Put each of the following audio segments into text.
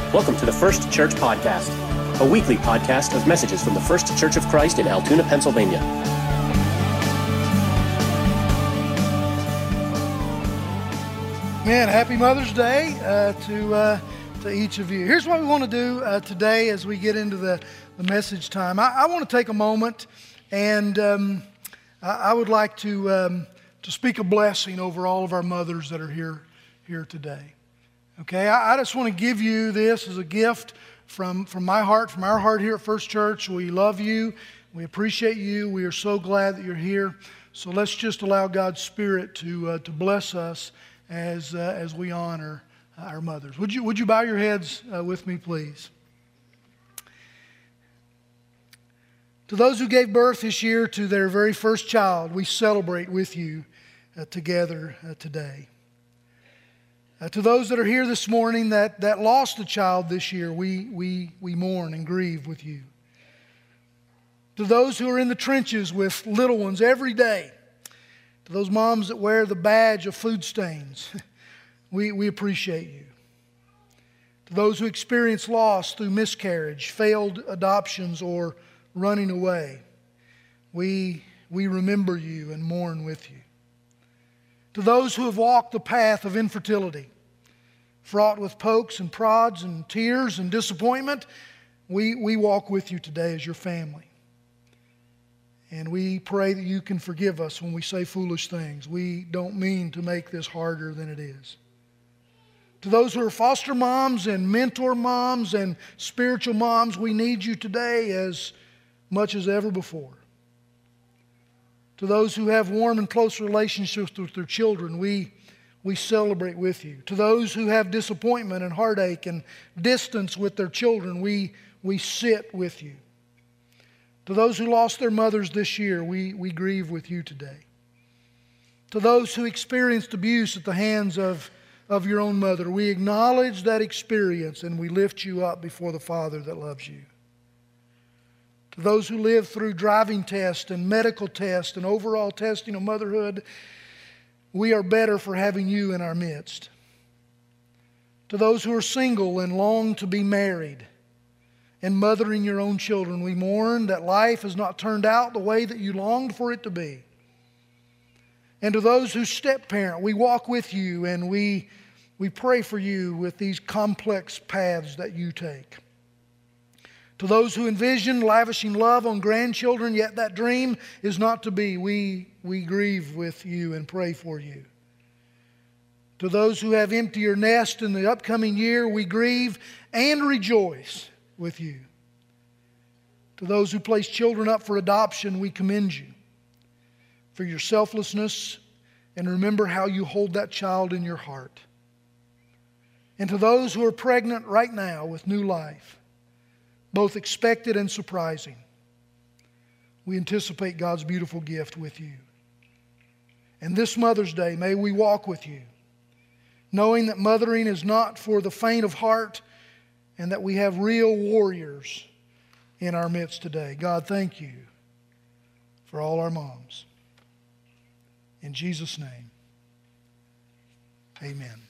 Welcome to the First Church Podcast, a weekly podcast of messages from the First Church of Christ in Altoona, Pennsylvania. Man, happy Mother's Day to each of you. Here's what we want to do today as we get into the message time. I want to take a moment and I would like to speak a blessing over all of our mothers that are here today. Okay, I just want to give you this as a gift from my heart, from our heart here at First Church. We love you. We appreciate you. We are so glad that you're here. So let's just allow God's Spirit to bless us as we honor our mothers. Would you bow your heads with me, please? To those who gave birth this year to their very first child, we celebrate with you together today. To those that are here this morning that lost a child this year, we mourn and grieve with you. To those who are in the trenches with little ones every day, to those moms that wear the badge of food stains, we appreciate you. To those who experience loss through miscarriage, failed adoptions, or running away, we remember you and mourn with you. To those who have walked the path of infertility, fraught with pokes and prods and tears and disappointment, we walk with you today as your family. And we pray that you can forgive us when we say foolish things. We don't mean to make this harder than it is. To those who are foster moms and mentor moms and spiritual moms, we need you today as much as ever before. To those who have warm and close relationships with their children, we celebrate with you. To those who have disappointment and heartache and distance with their children, we sit with you. To those who lost their mothers this year, we grieve with you today. To those who experienced abuse at the hands of your own mother, we acknowledge that experience and we lift you up before the Father that loves you. To those who live through driving tests and medical tests and overall testing of motherhood, we are better for having you in our midst. To those who are single and long to be married and mothering your own children, we mourn that life has not turned out the way that you longed for it to be. And to those who step-parent, we walk with you and we pray for you with these complex paths that you take. To those who envision lavishing love on grandchildren, yet that dream is not to be, we grieve with you and pray for you. To those who have emptier nest in the upcoming year, we grieve and rejoice with you. To those who place children up for adoption, we commend you for your selflessness and remember how you hold that child in your heart. And to those who are pregnant right now with new life, both expected and surprising, we anticipate God's beautiful gift with you. And this Mother's Day, may we walk with you, knowing that mothering is not for the faint of heart and that we have real warriors in our midst today. God, thank you for all our moms. In Jesus' name, amen.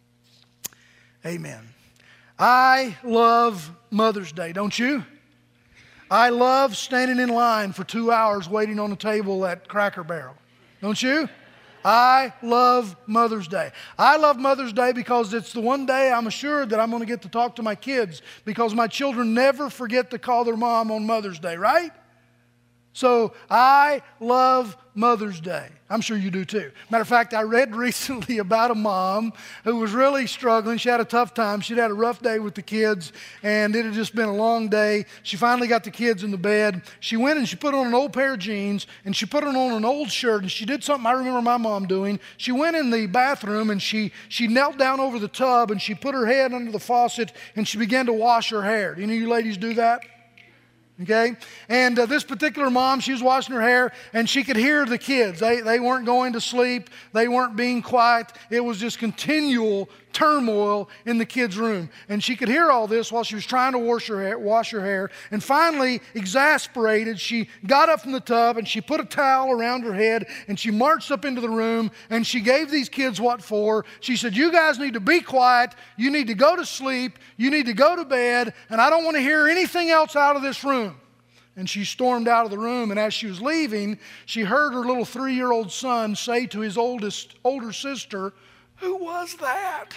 Amen. I love Mother's Day, don't you? I love standing in line for 2 hours waiting on a table at Cracker Barrel, don't you? I love Mother's Day. I love Mother's Day because it's the one day I'm assured that I'm going to get to talk to my kids because my children never forget to call their mom on Mother's Day, right? So I love Mother's Day. I'm sure you do too. Matter of fact, I read recently about a mom who was really struggling. She had a tough time. She'd had a rough day with the kids, and it had just been a long day. She finally got the kids in the bed. She went and she put on an old pair of jeans, and she put on an old shirt, and she did something I remember my mom doing. She went in the bathroom, and she knelt down over the tub, and she put her head under the faucet, and she began to wash her hair. Do any of you ladies do that? Okay? And this particular mom, she was washing her hair, and she could hear the kids. They weren't going to sleep. They weren't being quiet. It was just continual turmoil in the kids' room. And she could hear all this while she was trying to wash her hair. And finally, exasperated, she got up from the tub, and she put a towel around her head, and she marched up into the room, and she gave these kids what for. She said, "You guys need to be quiet. You need to go to sleep. You need to go to bed, and I don't want to hear anything else out of this room." And she stormed out of the room, and as she was leaving, she heard her little 3-year-old son say to his older sister, "Who was that?"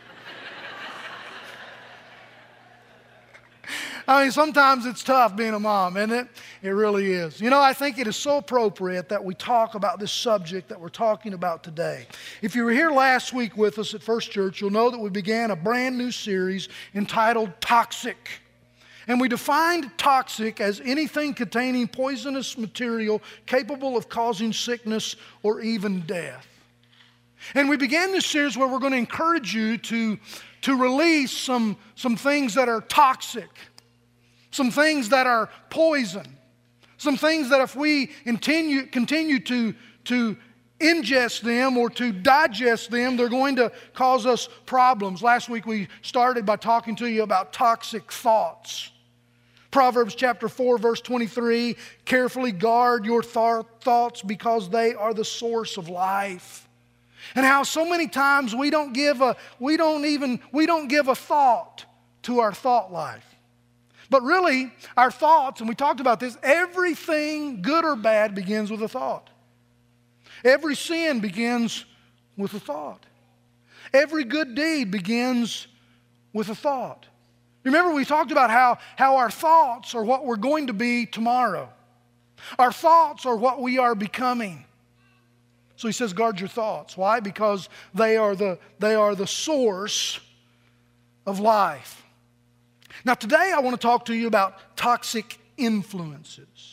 I mean, sometimes it's tough being a mom, isn't it? It really is. You know, I think it is so appropriate that we talk about this subject that we're talking about today. If you were here last week with us at First Church, you'll know that we began a brand new series entitled Toxic. And we defined toxic as anything containing poisonous material capable of causing sickness or even death. And we began this series where we're going to encourage you to release some things that are toxic, some things that are poison, some things that if we continue to ingest them or to digest them, they're going to cause us problems. Last week we started by talking to you about toxic thoughts. Proverbs chapter 4, verse 23, "Carefully guard your thoughts because they are the source of life." And how so many times we don't give a thought to our thought life. But really, our thoughts, and we talked about this, everything good or bad begins with a thought. Every sin begins with a thought. Every good deed begins with a thought. Remember, we talked about how our thoughts are what we're going to be tomorrow. Our thoughts are what we are becoming. So he says, guard your thoughts. Why? Because they are the source of life. Now today I want to talk to you about toxic influences.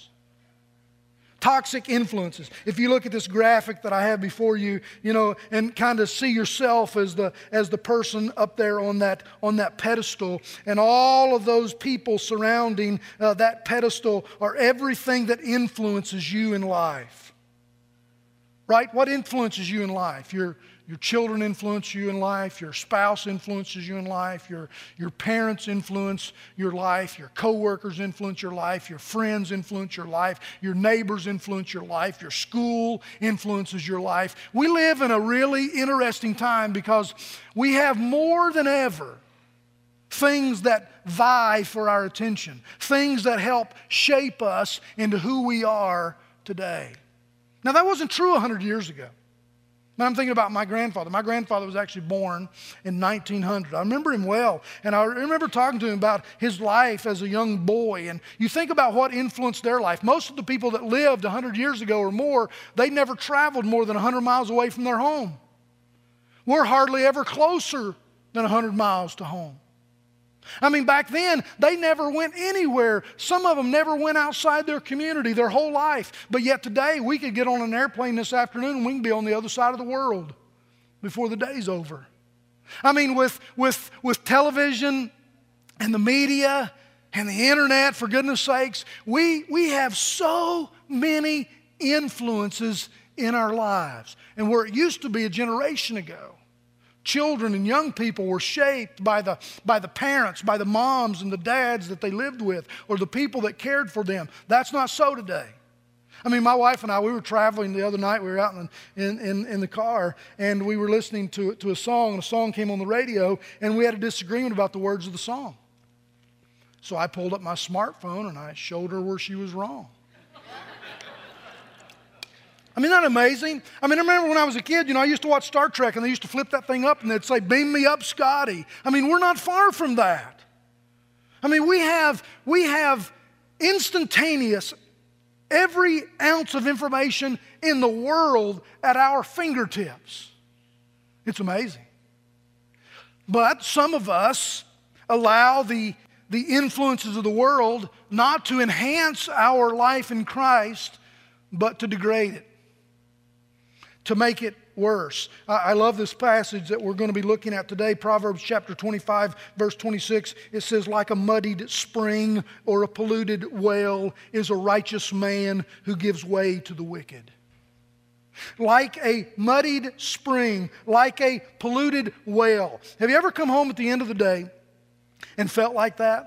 Toxic influences. If you look at this graphic that I have before you, and kind of see yourself as the person up there on that pedestal, and all of those people surrounding that pedestal are everything that influences you in life. Right? What influences you in life? Your children influence you in life. Your spouse influences you in life. Your parents influence your life. Your coworkers influence your life. Your friends influence your life. Your neighbors influence your life. Your school influences your life. We live in a really interesting time because we have more than ever things that vie for our attention. Things that help shape us into who we are today. Now that wasn't true 100 years ago. Now I'm thinking about my grandfather. My grandfather was actually born in 1900. I remember him well, and I remember talking to him about his life as a young boy. And you think about what influenced their life. Most of the people that lived 100 years ago or more, they never traveled more than 100 miles away from their home. We're hardly ever closer than 100 miles to home. I mean, back then, they never went anywhere. Some of them never went outside their community their whole life. But yet today, we could get on an airplane this afternoon and we can be on the other side of the world before the day's over. I mean, with television and the media and the internet, for goodness sakes, we have so many influences in our lives. And where it used to be a generation ago, children and young people were shaped by the parents, by the moms and the dads that they lived with, or the people that cared for them. That's not so today. I mean, my wife and I, we were traveling the other night. We were out in the car, and we were listening to a song, and a song came on the radio, and we had a disagreement about the words of the song. So I pulled up my smartphone, and I showed her where she was wrong. I mean, isn't that amazing? I mean, I remember when I was a kid, I used to watch Star Trek, and they used to flip that thing up, and they'd say, "Beam me up, Scotty." I mean, we're not far from that. I mean, we have instantaneous, every ounce of information in the world at our fingertips. It's amazing. But some of us allow the influences of the world not to enhance our life in Christ, but to degrade it. To make it worse. I love this passage that we're going to be looking at today, Proverbs chapter 25, verse 26. It says, like a muddied spring or a polluted well is a righteous man who gives way to the wicked. Like a muddied spring, like a polluted well. Have you ever come home at the end of the day and felt like that?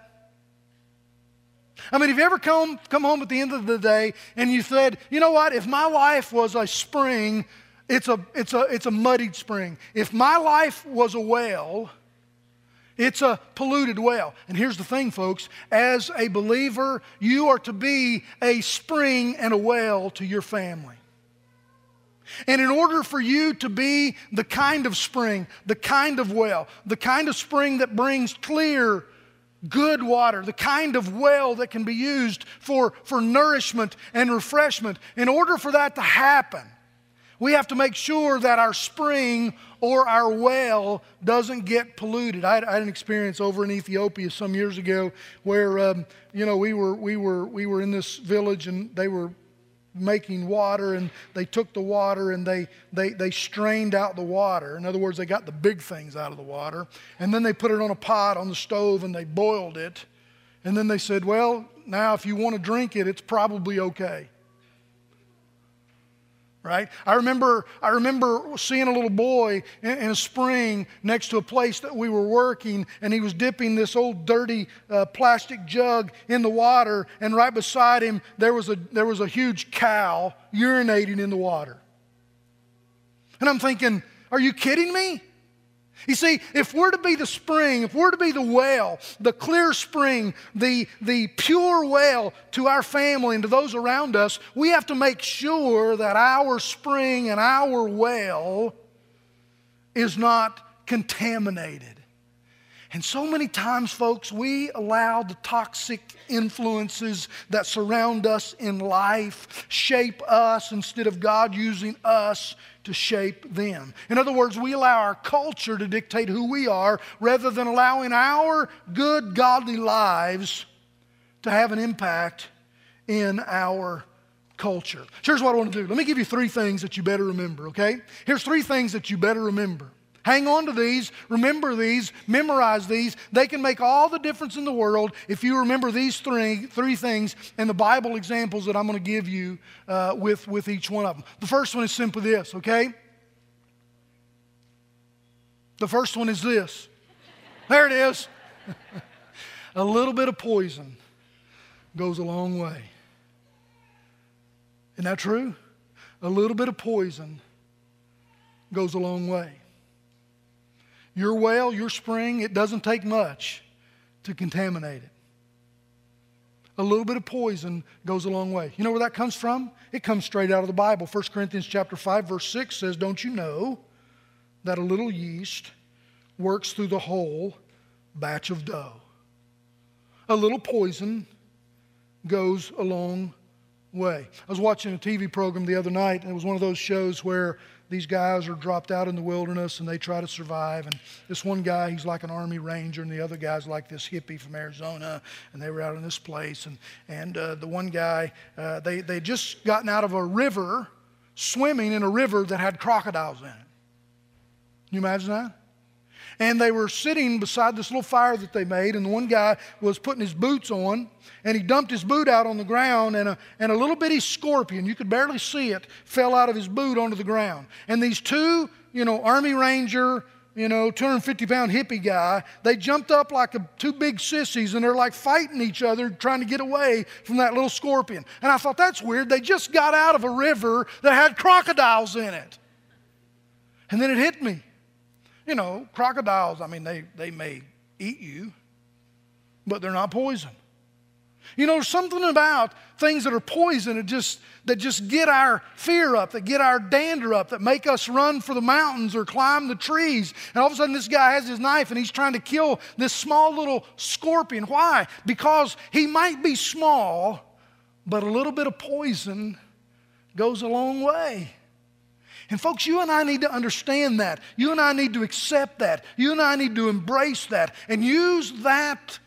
I mean, have you ever come home at the end of the day and you said, you know what, if my life was a spring, it's a muddied spring. If my life was a well, it's a polluted well. And here's the thing, folks. As a believer, you are to be a spring and a well to your family. And in order for you to be the kind of spring, the kind of well, the kind of spring that brings clear, good water, the kind of well that can be used for nourishment and refreshment, in order for that to happen, we have to make sure that our spring or our well doesn't get polluted. I had an experience over in Ethiopia some years ago where we were in this village and they were making water, and they took the water and they strained out the water. In other words, they got the big things out of the water, and then they put it on a pot on the stove and they boiled it, and then they said, well, now if you want to drink it, it's probably okay. Right? I remember seeing a little boy in a spring next to a place that we were working, and he was dipping this old dirty plastic jug in the water, and right beside him there was a huge cow urinating in the water. And I'm thinking, are you kidding me? You see, if we're to be the spring, if we're to be the well, the clear spring, the pure well to our family and to those around us, we have to make sure that our spring and our well is not contaminated. And so many times, folks, we allow the toxic influences that surround us in life shape us instead of God using us to shape them. In other words, we allow our culture to dictate who we are rather than allowing our good, godly lives to have an impact in our culture. Here's what I want to do. Let me give you 3 things that you better remember, okay? Here's 3 things that you better remember. Hang on to these, remember these, memorize these. They can make all the difference in the world if you remember these three things and the Bible examples that I'm going to give you with each one of them. The first one is simply this, okay? The first one is this. There it is. A little bit of poison goes a long way. Isn't that true? A little bit of poison goes a long way. Your well, your spring, it doesn't take much to contaminate it. A little bit of poison goes a long way. You know where that comes from? It comes straight out of the Bible. 1 Corinthians chapter 5, verse 6 says, don't you know that a little yeast works through the whole batch of dough? A little poison goes a long way. I was watching a TV program the other night, and it was one of those shows where these guys are dropped out in the wilderness and they try to survive. And this one guy, he's like an Army Ranger, and the other guy's like this hippie from Arizona. And they were out in this place. And the one guy, they'd just gotten out of a river, swimming in a river that had crocodiles in it. Can you imagine that? And they were sitting beside this little fire that they made, and the one guy was putting his boots on, and he dumped his boot out on the ground, and a little bitty scorpion, you could barely see it, fell out of his boot onto the ground. And these two, Army Ranger, 250-pound hippie guy, they jumped up like two big sissies, and they're like fighting each other, trying to get away from that little scorpion. And I thought, that's weird. They just got out of a river that had crocodiles in it. And then it hit me. Crocodiles, they may eat you, but they're not poison. There's something about things that are poison that just get our fear up, that get our dander up, that make us run for the mountains or climb the trees. And all of a sudden this guy has his knife and he's trying to kill this small little scorpion. Why? Because he might be small, but a little bit of poison goes a long way. And folks, you and I need to understand that. You and I need to accept that. You and I need to embrace that and use that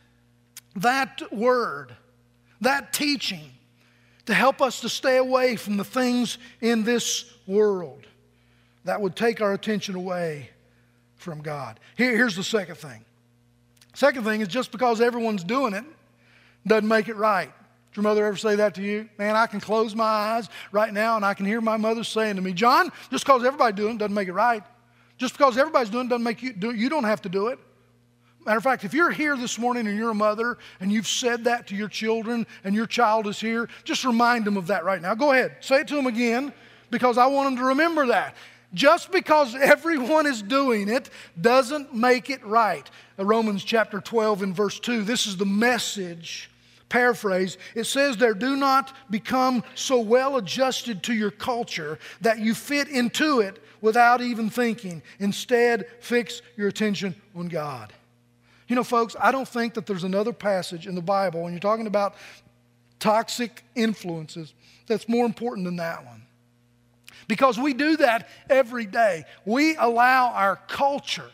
word, that teaching, to help us to stay away from the things in this world. that would take our attention away from God. Here's the second thing. Second thing is just because everyone's doing it doesn't make it right. Did your mother ever say that to you? Man, I can close my eyes right now and I can hear my mother saying to me, John, just because everybody's doing it doesn't make it right. Just because everybody's doing it doesn't make you do it. You don't have to do it. Matter of fact, if you're here this morning and you're a mother and you've said that to your children and your child is here, just remind them of that right now. Go ahead. Say it to them again because I want them to remember that. Just because everyone is doing it doesn't make it right. Romans chapter 12 and verse 2, this is the Message paraphrase. It says there, do not become so well adjusted to your culture that you fit into it without even thinking. Instead, fix your attention on God. You know, folks, I don't think that there's another passage in the Bible when you're talking about toxic influences that's more important than that one. Because we do that every day. We allow our culture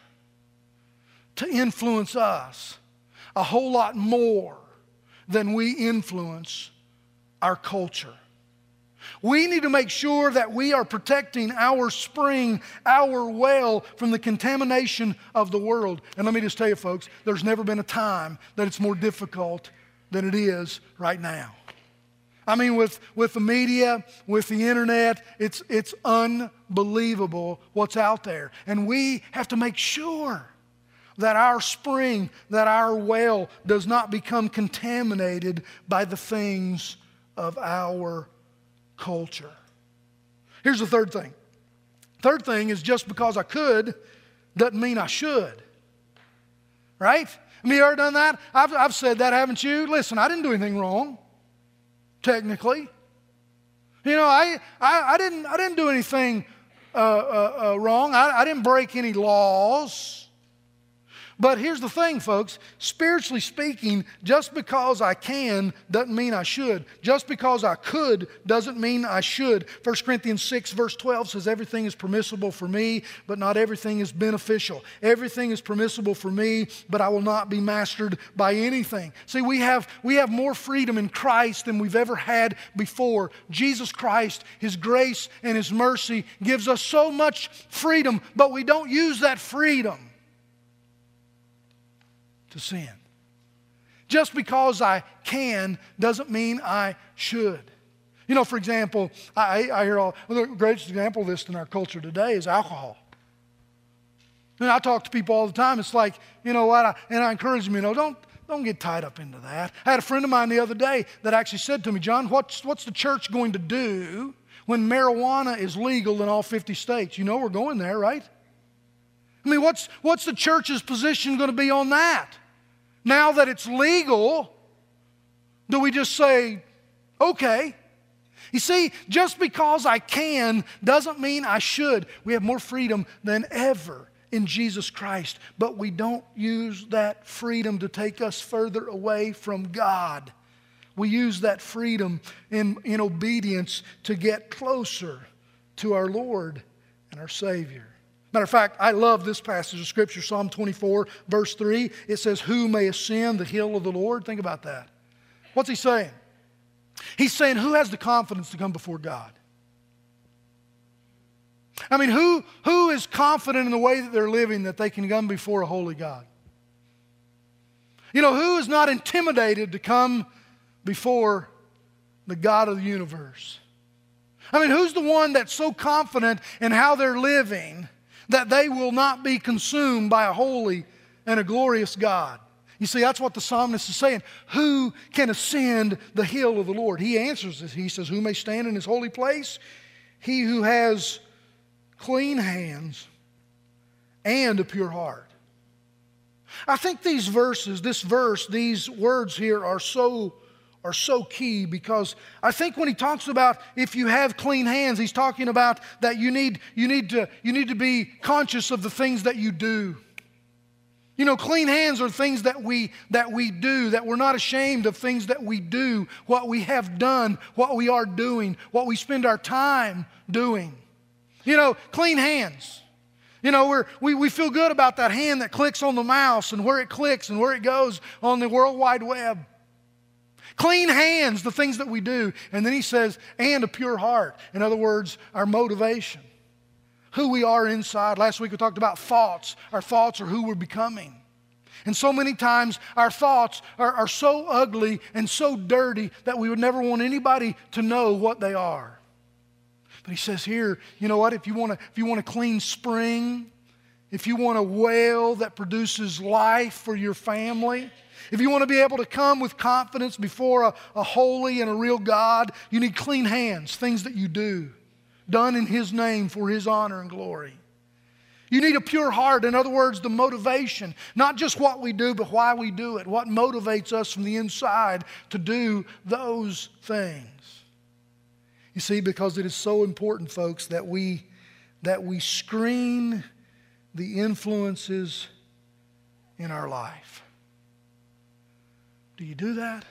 to influence us a whole lot more than we influence our culture. We need to make sure that we are protecting our spring, our well, from the contamination of the world. And let me just tell you, folks, there's never been a time that it's more difficult than it is right now. I mean, with the media, with the internet, it's unbelievable what's out there. And we have to make sure that our spring, that our well does not become contaminated by the things of our culture. Here's the third thing. Third thing is just because I could doesn't mean I should. Right? I mean, you ever done that? I've said that, haven't you? Listen, I didn't do anything wrong. Technically, you know, I didn't do anything wrong. I didn't break any laws. But here's the thing, folks. Spiritually speaking, just because I can doesn't mean I should. Just because I could doesn't mean I should. 1 Corinthians 6 verse 12 says everything is permissible for me, but not everything is beneficial. Everything is permissible for me, but I will not be mastered by anything. See, we have more freedom in Christ than we've ever had before. Jesus Christ, His grace and His mercy gives us so much freedom, but we don't use that freedom to sin. Just because I can doesn't mean I should. You know, for example, I hear the greatest example of this in our culture today is alcohol. And I talk to people all the time. It's like, you know what, and I encourage them, you know, don't get tied up into that. I had a friend of mine the other day that actually said to me, John, what's the church going to do when marijuana is legal in all 50 states? You know we're going there, right? I mean, what's the church's position going to be on that? Now that it's legal, do we just say, okay? You see, just because I can doesn't mean I should. We have more freedom than ever in Jesus Christ, but we don't use that freedom to take us further away from God. We use that freedom in obedience to get closer to our Lord and our Savior. Matter of fact, I love this passage of Scripture, Psalm 24, verse 3. It says, who may ascend the hill of the Lord? Think about that. What's he saying? He's saying, who has the confidence to come before God? I mean, who is confident in the way that they're living that they can come before a holy God? You know, who is not intimidated to come before the God of the universe? I mean, who's the one that's so confident in how they're living that they will not be consumed by a holy and a glorious God? You see, that's what the psalmist is saying. Who can ascend the hill of the Lord? He answers this. He says, who may stand in His holy place? He who has clean hands and a pure heart. I think these words here are so key, because I think when he talks about if you have clean hands, he's talking about that you need to be conscious of the things that you do. You know, clean hands are things that we do, that we're not ashamed of things that we do, what we have done, what we are doing, what we spend our time doing. You know, clean hands. You know, we feel good about that hand that clicks on the mouse and where it clicks and where it goes on the World Wide Web. Clean hands, the things that we do. And then he says, and a pure heart. In other words, our motivation. who we are inside. Last week we talked about thoughts. Our thoughts are who we're becoming. And so many times our thoughts are so ugly and so dirty that we would never want anybody to know what they are. But he says here, you know what, if you want a clean spring, if you want a well that produces life for your family, if you want to be able to come with confidence before a holy and a real God, you need clean hands, things that you do, done in His name for His honor and glory. You need a pure heart. In other words, the motivation, not just what we do, but why we do it. What motivates us from the inside to do those things. You see, because it is so important, folks, that we screen the influences in our life. Do you do that?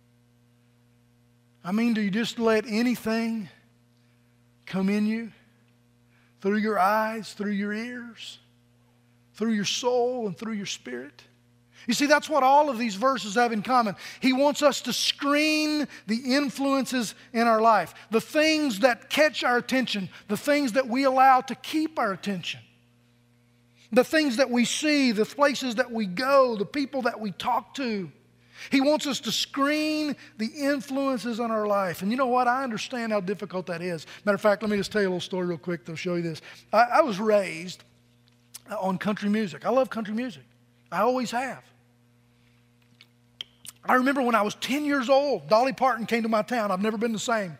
I mean, do you just let anything come in you? Through your eyes, through your ears, through your soul, and through your spirit? You see, that's what all of these verses have in common. He wants us to screen the influences in our life, the things that catch our attention, the things that we allow to keep our attention, the things that we see, the places that we go, the people that we talk to. He wants us to screen the influences on our life. And you know what? I understand how difficult that is. Matter of fact, let me just tell you a little story real quick that'll show you this. I was raised on country music. I love country music. I always have. I remember when I was 10 years old, Dolly Parton came to my town. I've never been the same.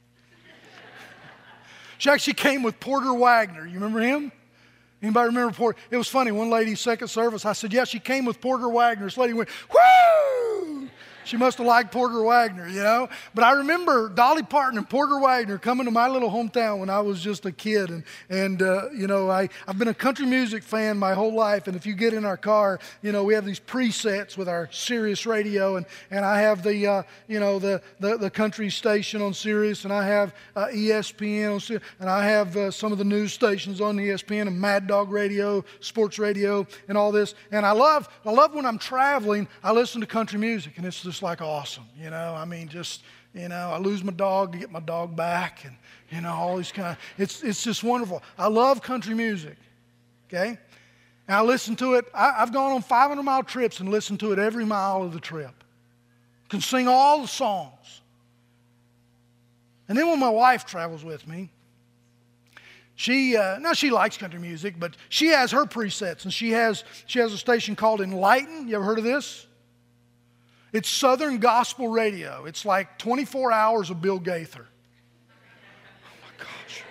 She actually came with Porter Wagoner. You remember him? Anybody remember Porter? It was funny. One lady, second service, I said, yeah, she came with Porter Wagoner. This lady went, whoo! She must have liked Porter Wagoner, you know. But I remember Dolly Parton and Porter Wagoner coming to my little hometown when I was just a kid. And you know, I've been a country music fan my whole life. And if you get in our car, you know, we have these presets with our Sirius radio. And I have the, you know, the country station on Sirius. And I have ESPN on Sirius. And I have some of the news stations on ESPN and Mad Dog Radio, sports radio, and all this. And I love when I'm traveling, I listen to country music. And it's just like awesome, you know. I mean, just, you know, I lose my dog to get my dog back, and, you know, all these kind of, it's just wonderful. I love country music, okay? And I listen to it. I've gone on 500-mile trips and listened to it every mile of the trip. Can sing all the songs. And then when my wife travels with me, she likes country music, but she has her presets, and she has a station called Enlighten. You ever heard of this? It's Southern Gospel Radio. It's like 24 hours of Bill Gaither. Oh my gosh.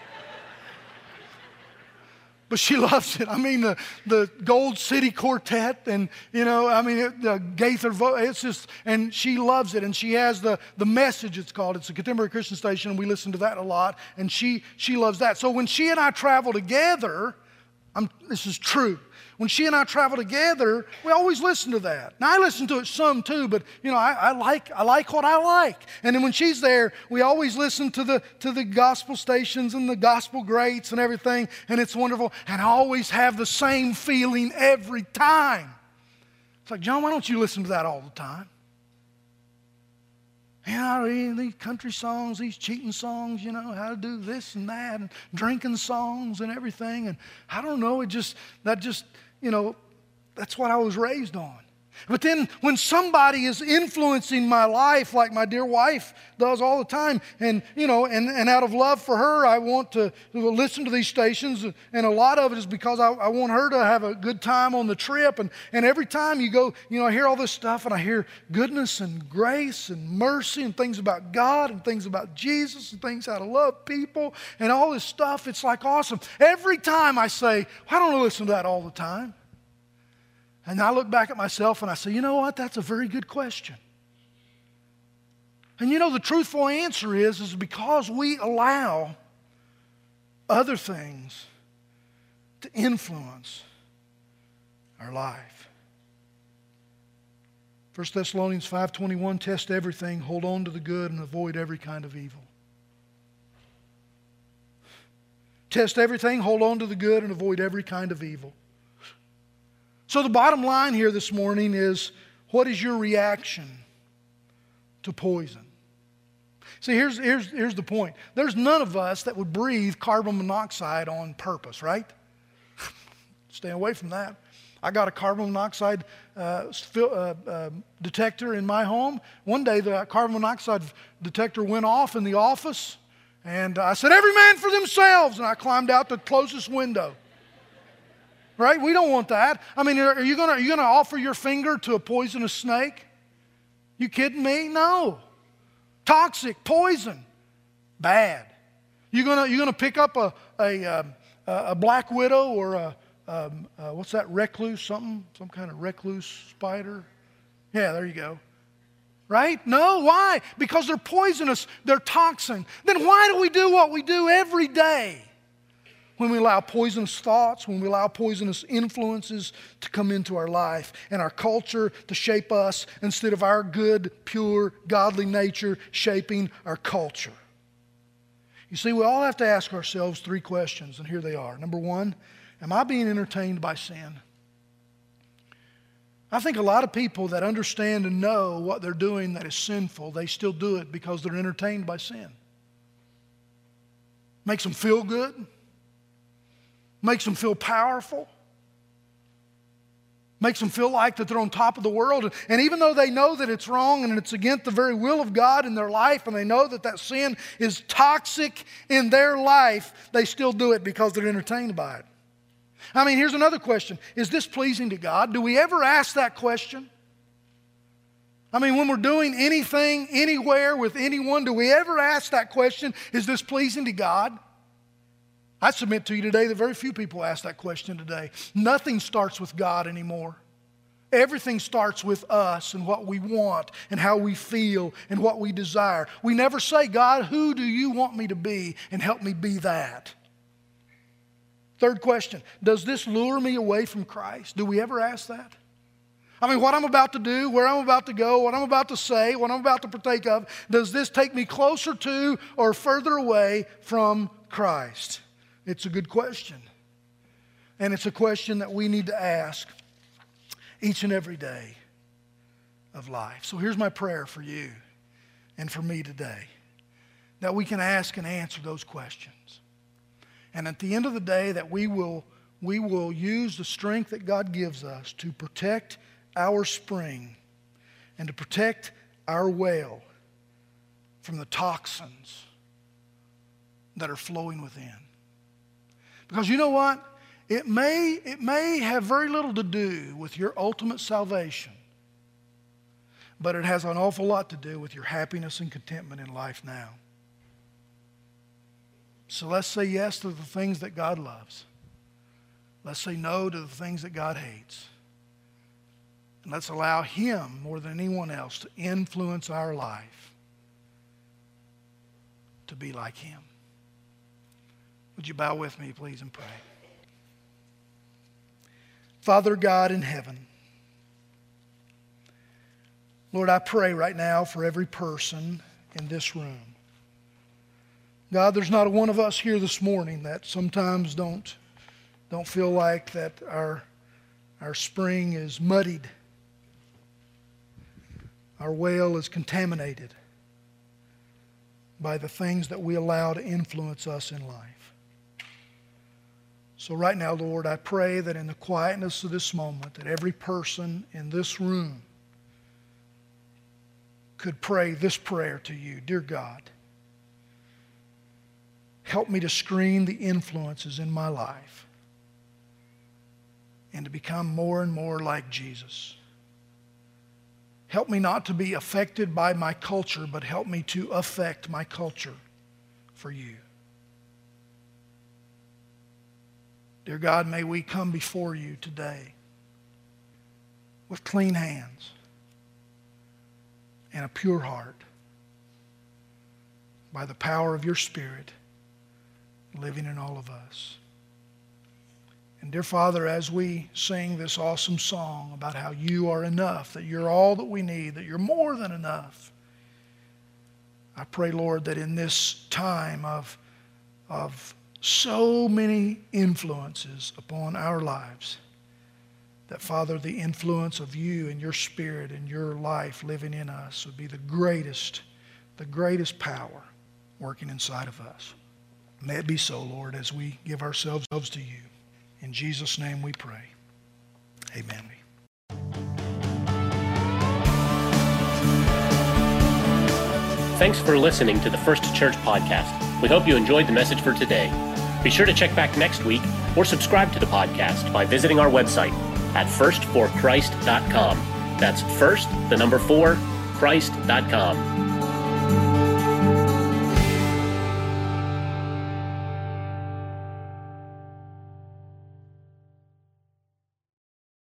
But she loves it. I mean, the Gold City Quartet, and, you know, I mean, the Gaither, it's just, and she loves it. And she has the Message, it's called. It's a contemporary Christian station, and we listen to that a lot. And she loves that. So when she and I travel together, this is true. When she and I travel together, we always listen to that. Now, I listen to it some too, but, you know, I like what I like. And then when she's there, we always listen to the gospel stations and the gospel greats and everything, and it's wonderful. And I always have the same feeling every time. It's like, John, why don't you listen to that all the time? You know, these country songs, these cheating songs, you know, how to do this and that, and drinking songs and everything. And I don't know, you know, that's what I was raised on. But then when somebody is influencing my life, like my dear wife does all the time, and, you know, and out of love for her, I want to listen to these stations, and a lot of it is because I want her to have a good time on the trip, and every time you go, you know, I hear all this stuff, and I hear goodness and grace and mercy and things about God and things about Jesus and things how to love people and all this stuff. It's like awesome. Every time I say, why don't I listen to that all the time? And I look back at myself and I say, you know what? That's a very good question. And you know, the truthful answer is because we allow other things to influence our life. 1 Thessalonians 5:21, test everything, hold on to the good, and avoid every kind of evil. Test everything, hold on to the good, and avoid every kind of evil. So the bottom line here this morning is, what is your reaction to poison? See, here's the point. There's none of us that would breathe carbon monoxide on purpose, right? Stay away from that. I got a carbon monoxide detector in my home. One day the carbon monoxide detector went off in the office, and I said, "Every man for themselves," and I climbed out the closest window. Right? We don't want that. I mean, are you gonna offer your finger to a poisonous snake? You kidding me? No. Toxic, poison, bad. You gonna pick up a black widow or what's that, recluse, some kind of recluse spider? Yeah, there you go. Right? No, why? Because they're poisonous, they're toxin. Then why do we do what we do every day? When we allow poisonous thoughts, when we allow poisonous influences to come into our life and our culture to shape us instead of our good, pure, godly nature shaping our culture. You see, we all have to ask ourselves 3 questions, and here they are. Number 1, am I being entertained by sin? I think a lot of people that understand and know what they're doing that is sinful, they still do it because they're entertained by sin. Makes them feel good. Makes them feel powerful. Makes them feel like that they're on top of the world. And even though they know that it's wrong and it's against the very will of God in their life, and they know that that sin is toxic in their life, they still do it because they're entertained by it. I mean, here's another question. Is this pleasing to God? Do we ever ask that question? I mean, when we're doing anything, anywhere, with anyone, do we ever ask that question, is this pleasing to God? I submit to you today that very few people ask that question today. Nothing starts with God anymore. Everything starts with us and what we want and how we feel and what we desire. We never say, "God, who do you want me to be, and help me be that?" Third question, does this lure me away from Christ? Do we ever ask that? I mean, what I'm about to do, where I'm about to go, what I'm about to say, what I'm about to partake of, does this take me closer to or further away from Christ? It's a good question. And it's a question that we need to ask each and every day of life. So here's my prayer for you and for me today, that we can ask and answer those questions. And at the end of the day, that we will use the strength that God gives us to protect our spring and to protect our well from the toxins that are flowing within. Because you know what? It may have very little to do with your ultimate salvation, but it has an awful lot to do with your happiness and contentment in life now. So let's say yes to the things that God loves. Let's say no to the things that God hates. And let's allow Him, more than anyone else, to influence our life to be like Him. Would you bow with me, please, and pray? Father God in heaven, Lord, I pray right now for every person in this room. God, there's not a one of us here this morning that sometimes don't feel like that our spring is muddied. Our well is contaminated by the things that we allow to influence us in life. So right now, Lord, I pray that in the quietness of this moment, that every person in this room could pray this prayer to you. Dear God, help me to screen the influences in my life and to become more and more like Jesus. Help me not to be affected by my culture, but help me to affect my culture for you. Dear God, may we come before you today with clean hands and a pure heart by the power of your Spirit living in all of us. And dear Father, as we sing this awesome song about how you are enough, that you're all that we need, that you're more than enough, I pray, Lord, that in this time of so many influences upon our lives, that, Father, the influence of you and your Spirit and your life living in us would be the greatest the greatest power working inside of us. May it be so, Lord, as we give ourselves to you. In Jesus' name we pray. Amen. Thanks for listening to the First Church Podcast. We hope you enjoyed the message for today. Be sure to check back next week or subscribe to the podcast by visiting our website at firstforchrist.com. That's first, the number 4, Christ.com.